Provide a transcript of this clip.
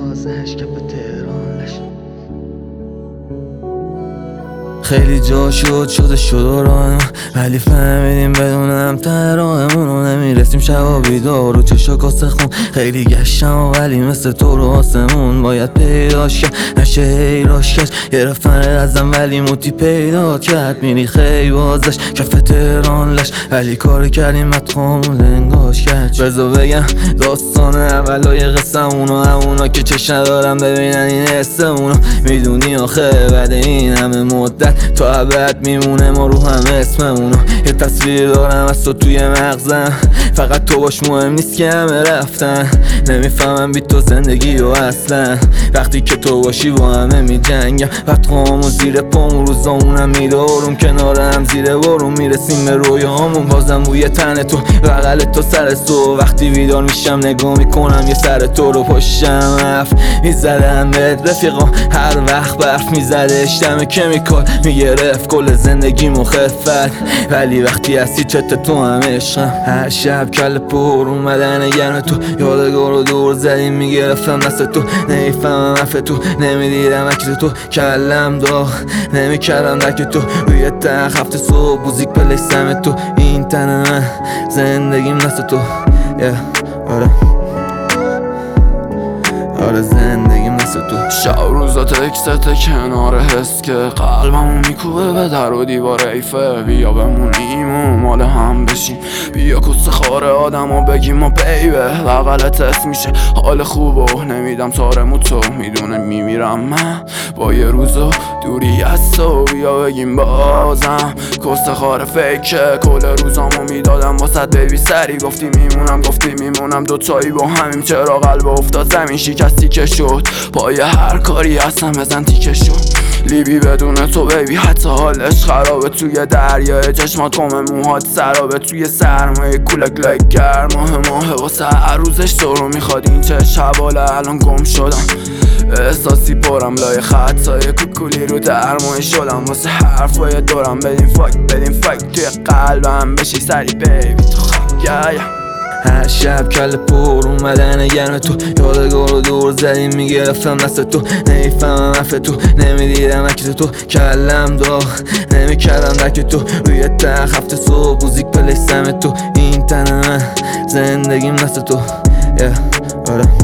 بازش کف تهران لش. خیلی جا شده راهمون، ولی فهمیدیم بدونم ته راهمونو نمیرسیم. شبا بیدار و چشا کاسه خون، خیلی گشتم ولی مثل تو رو آسمون باید پیداش کرد، نشه هیراش کرد. گرفتن ازم ولی موتی پیدا کرد، میری خیلی بازش کف تهران لش. ولی کار کردیم مدخامون لنگاش کرد. بذار بگم داستان اولای قصه‌مونو، همونا که چش ندارم ببینن این حسمونو. میدونی آخه بعد این همه مدت تو ابد میمونه ما رو هم اسممونو. یه تصویر دارم از تو توی مغزم، فقط تو باش مهم نیست که همه رفتن. نمیفهمم بی تو زندگی و اصلا، وقتی که تو باشی با همه میجنگم. بدخوام و زیر پامون روزامونم میره آروم، کنار هم زیر بارون میرسیم به رویامون. بازم بوی تن تو، بغل تو، سر تو. وقتی بیدار میشم نگاه میکنم یه سر تو رو پشتم. حرف میزدم بهت رفیقام، هر وقت برف میزده اشتم کمیکال میگرفت کل زندگی مخفت. ولی وقتی هستی چت تو هم عشقم. هر شب کل پر اومدن گرم تو، یادگار رو دور زدیم میگرفتم دست تو. نمیفهمم حرف تو، نمیدیدم عکس تو، کلم داغ نمیکردم درک تو. روی تخت هفته صبح موزیک پلیستم تو، این تن من زندگیم دست تو. آره زندگیم مثل تو. شب روزا تکست کنار حس که قلبمو میکوبه به در و دیوار ایفه. بیا بمونیم و مال هم بشیم، بیا کس خاره آدم و بگیم و بیبه. بغلت حس میشه حال خوب و نمیدم تارمو تو میدونه میمیرم من با یه روزو دوری از تو. بیا بگیم بازم کس خاره فیکه، کل روزامو میدادم واسه بیبی سری. گفتی میمونم دوتایی با همیم، چرا قلب افتاد زمین شکستی که شد. پای هر کاری هستم بزن تیکه شد. لیبی بدون تو بیبی حتی حالش خرابه. توی دریای چشمات قم موهات سرابه، توی سرمایه کولک لایک گرم ماه واسه هر روزش تو رو میخواد. این چه شباله الان گم شدم، احساسی پرم لای خطای کوکولی رو درمای شدم. واسه حرفای دورم بدیم فاک توی قلبم بشی سری بیبی تو خواهی. هر شب کل پر اومدن گرم تو، یادگار رو دور زدیم میگرفتم دست تو. نمیفهمم حرف تو، نمیدیدم عکس تو، کلم داغ نمیکردم درک تو. روی تخت هفته صبح موزیک پلیستم تو، این تن من زندگیم دست تو. آره